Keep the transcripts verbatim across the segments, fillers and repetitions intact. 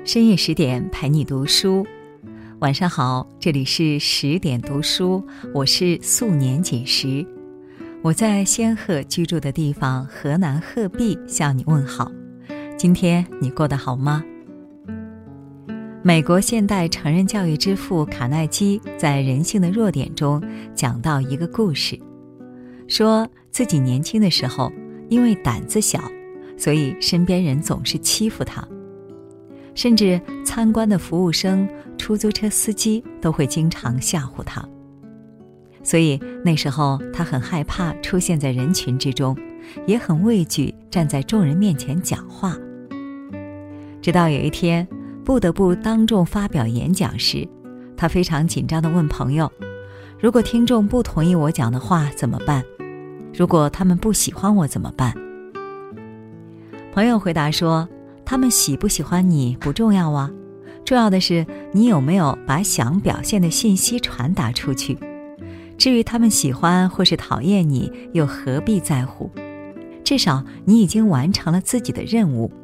深夜十点陪你读书，晚上好，这里是十点读书，我是素年锦时。我在仙鹤居住的地方河南鹤壁向你问好，今天你过得好吗？美国现代成人教育之父卡耐基在《人性的弱点》中讲到一个故事，说自己年轻的时候因为胆子小，所以身边人总是欺负他，甚至参观的服务生、出租车司机都会经常吓唬他。所以那时候他很害怕出现在人群之中，也很畏惧站在众人面前讲话。直到有一天不得不当众发表演讲时，他非常紧张地问朋友，如果听众不同意我讲的话怎么办？如果他们不喜欢我怎么办？朋友回答说，他们喜不喜欢你不重要啊，重要的是你有没有把想表现的信息传达出去。至于他们喜欢或是讨厌你，又何必在乎？至少你已经完成了自己的任务。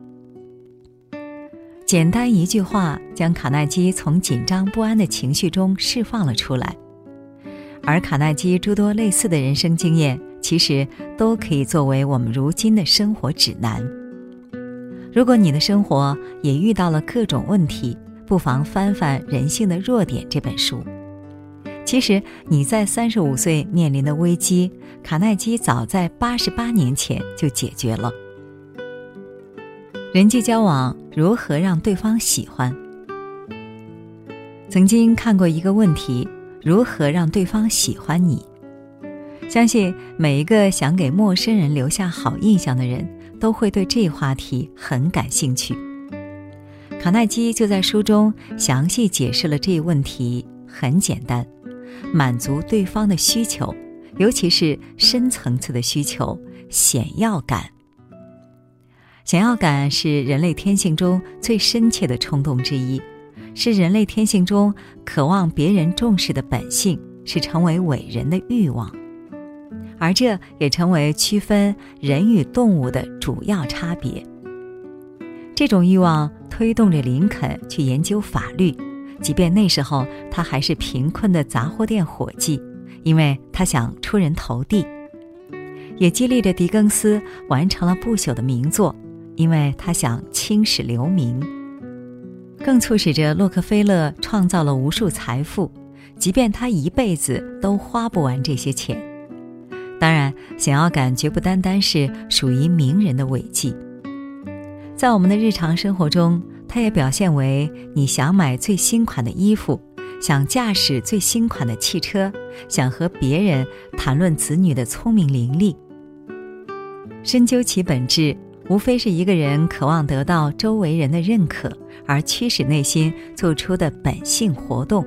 简单一句话，将卡耐基从紧张不安的情绪中释放了出来。而卡耐基诸多类似的人生经验，其实都可以作为我们如今的生活指南。如果你的生活也遇到了各种问题，不妨翻翻《人性的弱点》这本书。其实你在三十五岁面临的危机，卡耐基早在八十八年前就解决了。人际交往如何让对方喜欢？曾经看过一个问题，如何让对方喜欢你？相信每一个想给陌生人留下好印象的人，都会对这一话题很感兴趣。卡耐基就在书中详细解释了这一问题，很简单，满足对方的需求，尤其是深层次的需求，显要感。显要感是人类天性中最深切的冲动之一，是人类天性中渴望别人重视的本性，是成为伟人的欲望。而这也成为区分人与动物的主要差别。这种欲望推动着林肯去研究法律，即便那时候他还是贫困的杂货店伙计，因为他想出人头地；也激励着狄更斯完成了不朽的名作，因为他想青史留名；更促使着洛克菲勒创造了无数财富，即便他一辈子都花不完这些钱。当然，显要感绝不单单是属于名人的伟绩，在我们的日常生活中，它也表现为你想买最新款的衣服，想驾驶最新款的汽车，想和别人谈论子女的聪明伶俐。深究其本质，无非是一个人渴望得到周围人的认可，而驱使内心做出的本性活动。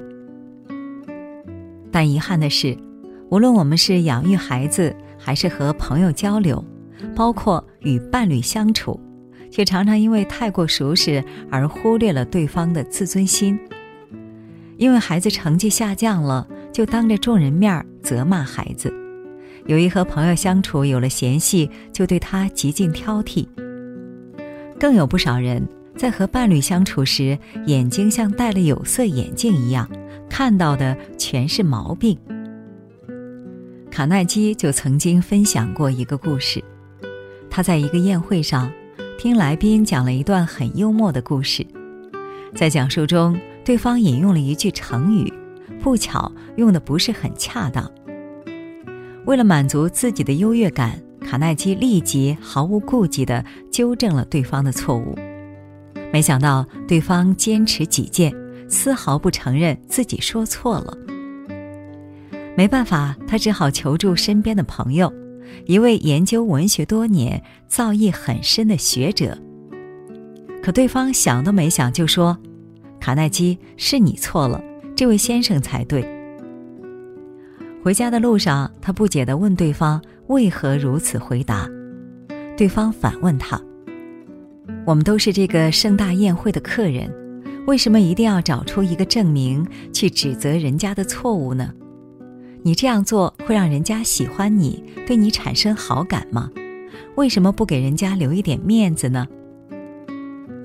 但遗憾的是，无论我们是养育孩子，还是和朋友交流，包括与伴侣相处，却常常因为太过熟识而忽略了对方的自尊心。因为孩子成绩下降了，就当着众人面责骂孩子；由于和朋友相处有了嫌隙，就对他极尽挑剔。更有不少人在和伴侣相处时，眼睛像戴了有色眼镜一样，看到的全是毛病。卡耐基就曾经分享过一个故事，他在一个宴会上听来宾讲了一段很幽默的故事，在讲述中，对方引用了一句成语，不巧用的不是很恰当。为了满足自己的优越感，卡耐基立即毫无顾忌地纠正了对方的错误。没想到对方坚持己见，丝毫不承认自己说错了。没办法，他只好求助身边的朋友，一位研究文学多年、造诣很深的学者。可对方想都没想就说，卡耐基，是你错了，这位先生才对。回家的路上，他不解地问对方为何如此回答。对方反问他，我们都是这个盛大宴会的客人，为什么一定要找出一个证明去指责人家的错误呢？你这样做会让人家喜欢你，对你产生好感吗？为什么不给人家留一点面子呢？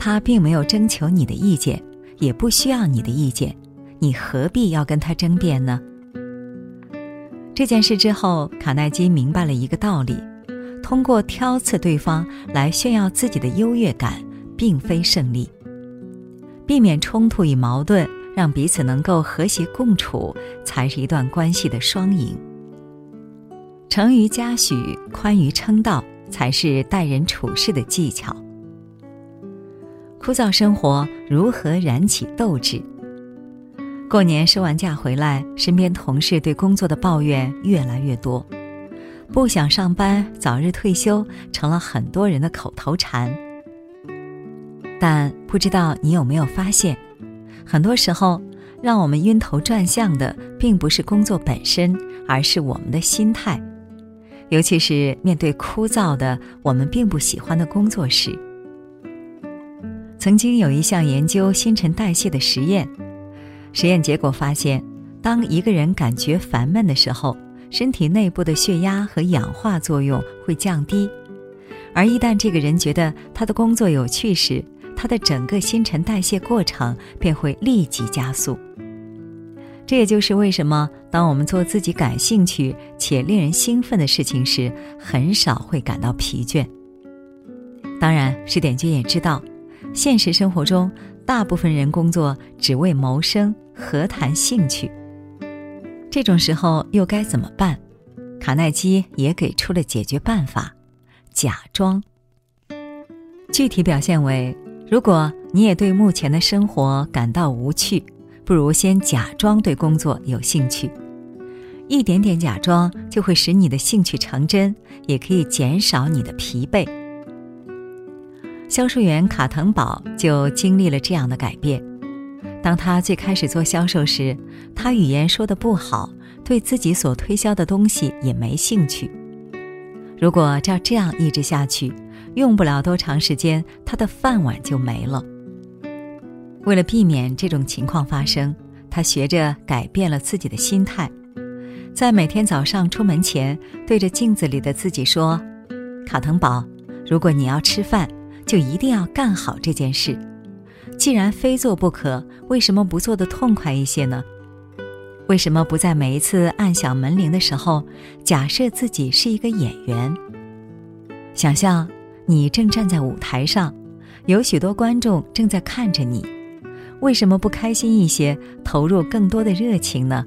他并没有征求你的意见，也不需要你的意见，你何必要跟他争辩呢？这件事之后，卡耐基明白了一个道理，通过挑刺对方来炫耀自己的优越感，并非胜利。避免冲突与矛盾，让彼此能够和谐共处，才是一段关系的双赢。诚于嘉许，宽于称道，才是待人处事的技巧。枯燥生活如何燃起斗志？过年收完假回来，身边同事对工作的抱怨越来越多，不想上班，早日退休成了很多人的口头禅。但不知道你有没有发现，很多时候让我们晕头转向的并不是工作本身，而是我们的心态，尤其是面对枯燥的我们并不喜欢的工作时。曾经有一项研究新陈代谢的实验，实验结果发现，当一个人感觉烦闷的时候，身体内部的血压和氧化作用会降低，而一旦这个人觉得他的工作有趣时，他的整个新陈代谢过程便会立即加速。这也就是为什么当我们做自己感兴趣且令人兴奋的事情时，很少会感到疲倦。当然，石点君也知道，现实生活中大部分人工作只为谋生，何谈兴趣？这种时候又该怎么办？卡耐基也给出了解决办法：假装。具体表现为，如果你也对目前的生活感到无趣，不如先假装对工作有兴趣。一点点假装就会使你的兴趣成真，也可以减少你的疲惫。销售员卡腾堡就经历了这样的改变。当他最开始做销售时，他语言说得不好，对自己所推销的东西也没兴趣。如果照这样一直下去，用不了多长时间，他的饭碗就没了。为了避免这种情况发生，他学着改变了自己的心态，在每天早上出门前，对着镜子里的自己说：卡腾堡，如果你要吃饭，就一定要干好这件事。既然非做不可，为什么不做得痛快一些呢？为什么不在每一次按响门铃的时候，假设自己是一个演员？想象你正站在舞台上，有许多观众正在看着你，为什么不开心一些，投入更多的热情呢？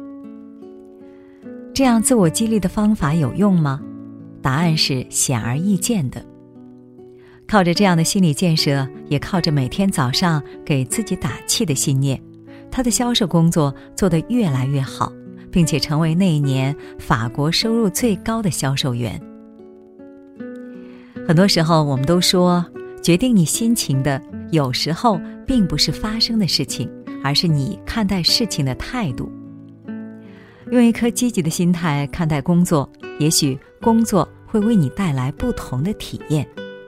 这样自我激励的方法有用吗？答案是显而易见的。靠着这样的心理建设，也靠着每天早上给自己打气的信念，他的销售工作做得越来越好，并且成为那一年法国收入最高的销售员。很多时候我们都说，决定你心情的有时候并不是发生的事情，而是你看待事情的态度。用一颗积极的心态看待工作，也许工作会为你带来不同的体验。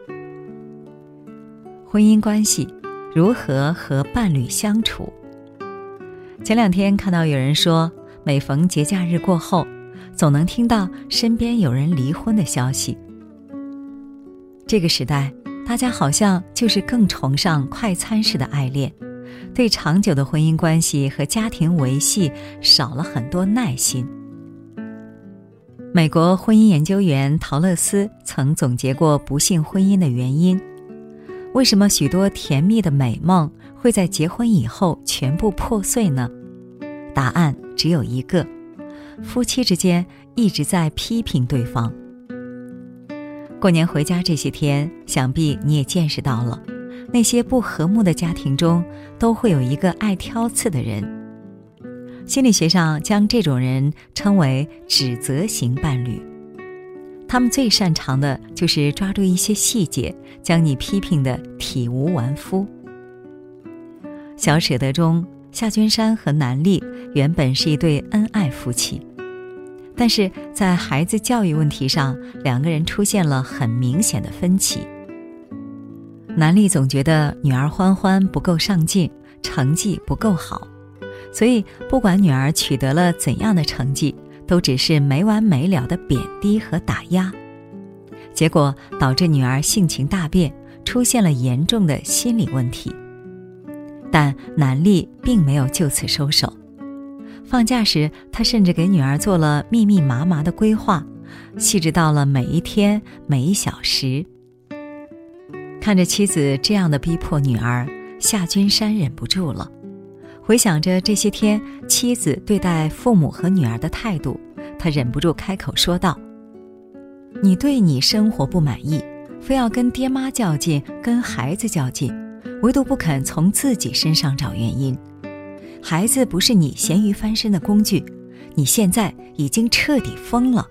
婚姻关系，如何和伴侣相处？前两天看到有人说，每逢节假日过后，总能听到身边有人离婚的消息。这个时代，大家好像就是更崇尚快餐式的爱恋，对长久的婚姻关系和家庭维系少了很多耐心。美国婚姻研究员陶乐斯曾总结过不幸婚姻的原因。为什么许多甜蜜的美梦会在结婚以后全部破碎呢？答案只有一个：夫妻之间一直在批评对方。过年回家这些天，想必你也见识到了，那些不和睦的家庭中都会有一个爱挑刺的人。心理学上将这种人称为指责型伴侣。他们最擅长的就是抓住一些细节，将你批评得体无完肤。小舍得中，夏君山和南俪原本是一对恩爱夫妻，但是在孩子教育问题上，两个人出现了很明显的分歧。南俪总觉得女儿欢欢不够上进，成绩不够好，所以不管女儿取得了怎样的成绩，都只是没完没了的贬低和打压，结果导致女儿性情大变， 出现了严重的心理问题。但南丽并没有就此收手，放假时他甚至给女儿做了密密麻麻的规划，细致到了每一天每一小时。看着妻子这样的逼迫女儿，夏君山忍不住了。回想着这些天妻子对待父母和女儿的态度，他忍不住开口说道：你对你生活不满意，非要跟爹妈较劲，跟孩子较劲，唯独不肯从自己身上找原因。孩子不是你咸鱼翻身的工具，你现在已经彻底疯了。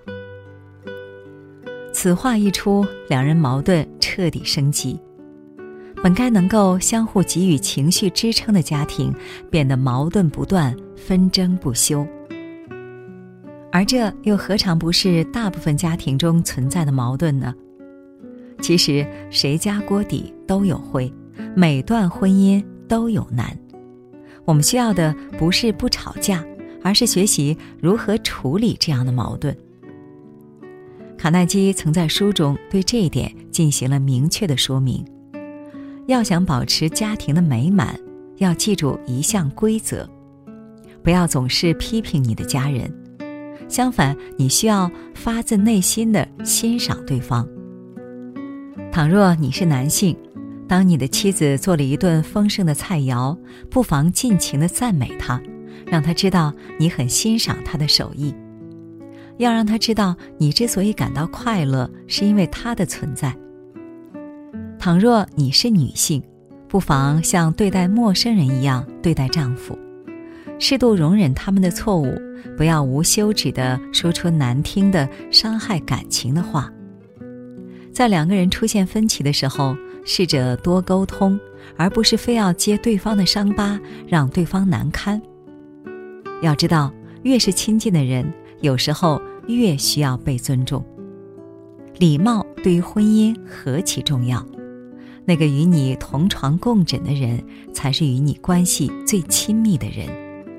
此话一出，两人矛盾彻底升级。本该能够相互给予情绪支撑的家庭，变得矛盾不断，纷争不休。而这又何尝不是大部分家庭中存在的矛盾呢？其实谁家锅底都有灰，每段婚姻都有难。我们需要的不是不吵架，而是学习如何处理这样的矛盾。卡耐基曾在书中对这一点进行了明确的说明。要想保持家庭的美满，要记住一项规则：不要总是批评你的家人，相反，你需要发自内心地欣赏对方。倘若你是男性，当你的妻子做了一顿丰盛的菜肴，不妨尽情地赞美她，让她知道你很欣赏她的手艺。要让她知道你之所以感到快乐，是因为她的存在。倘若你是女性，不妨像对待陌生人一样对待丈夫，适度容忍他们的错误，不要无休止地说出难听的伤害感情的话。在两个人出现分歧的时候，试着多沟通，而不是非要揭对方的伤疤，让对方难堪。要知道，越是亲近的人，有时候越需要被尊重。礼貌对于婚姻何其重要，那个与你同床共枕的人，才是与你关系最亲密的人。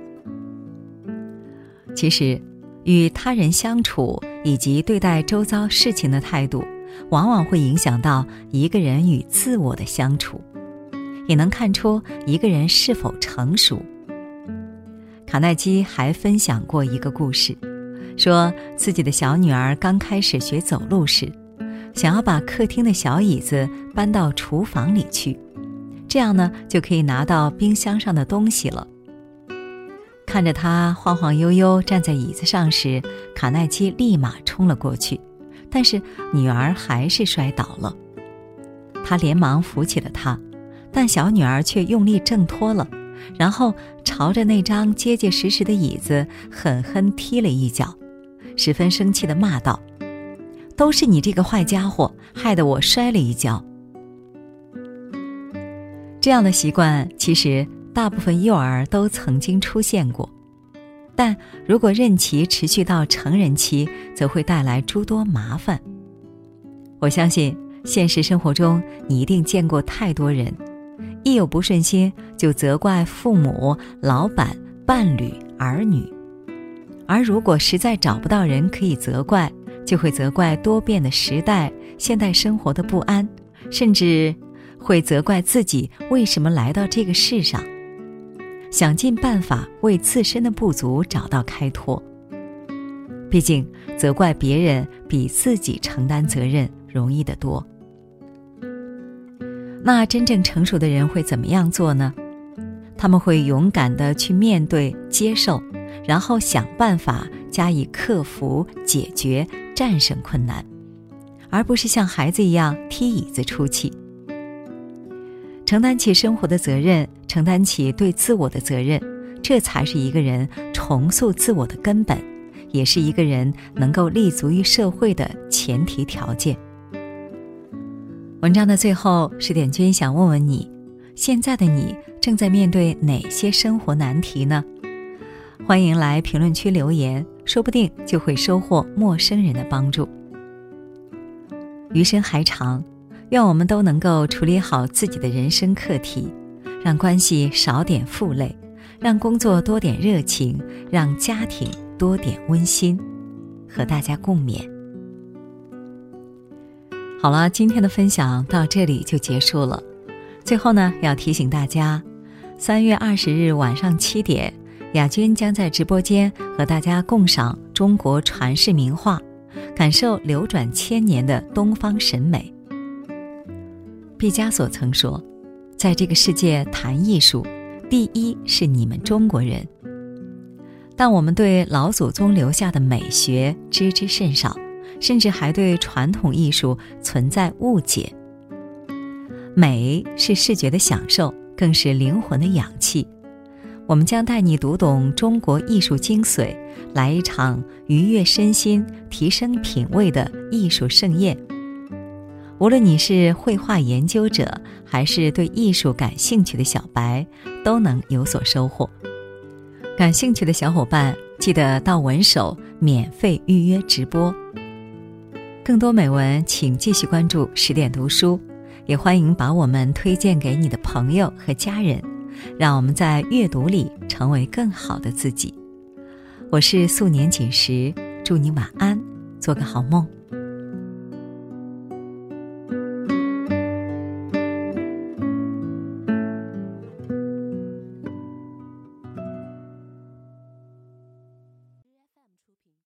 其实，与他人相处以及对待周遭事情的态度，往往会影响到一个人与自我的相处，也能看出一个人是否成熟。卡耐基还分享过一个故事，说自己的小女儿刚开始学走路时，想要把客厅的小椅子搬到厨房里去，这样呢就可以拿到冰箱上的东西了。看着她晃晃悠悠站在椅子上时，卡耐基立马冲了过去，但是女儿还是摔倒了。他连忙扶起了她，但小女儿却用力挣脱了，然后朝着那张结结实实的椅子狠狠踢了一脚，十分生气地骂道：都是你这个坏家伙，害得我摔了一跤。这样的习惯其实大部分幼儿都曾经出现过，但如果任其持续到成人期，则会带来诸多麻烦。我相信现实生活中你一定见过太多人，一有不顺心就责怪父母、老板、伴侣、儿女，而如果实在找不到人可以责怪，就会责怪多变的时代、现代生活的不安，甚至会责怪自己为什么来到这个世上，想尽办法为自身的不足找到开脱。毕竟责怪别人比自己承担责任容易得多。那真正成熟的人会怎么样做呢？他们会勇敢地去面对、接受，然后想办法加以克服、解决、战胜困难，而不是像孩子一样踢椅子出气。承担起生活的责任，承担起对自我的责任，这才是一个人重塑自我的根本，也是一个人能够立足于社会的前提条件。文章的最后，十点君想问问你，现在的你正在面对哪些生活难题呢？欢迎来评论区留言，说不定就会收获陌生人的帮助。余生还长，愿我们都能够处理好自己的人生课题，让关系少点负累，让工作多点热情，让家庭多点温馨，和大家共勉。 好了，今天的分享到这里就结束了。最后呢，要提醒大家，三月二十日晚上七点，雅君将在直播间和大家共赏中国传世名画，感受流转千年的东方审美。毕加索曾说，在这个世界谈艺术，第一是你们中国人。但我们对老祖宗留下的美学知之甚少，甚至还对传统艺术存在误解。美是视觉的享受，更是灵魂的氧气。我们将带你读懂中国艺术精髓，来一场愉悦身心、提升品味的艺术盛宴。无论你是绘画研究者，还是对艺术感兴趣的小白，都能有所收获。感兴趣的小伙伴记得到文手免费预约直播。更多美文请继续关注十点读书，也欢迎把我们推荐给你的朋友和家人，让我们在阅读里成为更好的自己。我是素年锦时，祝你晚安，做个好梦。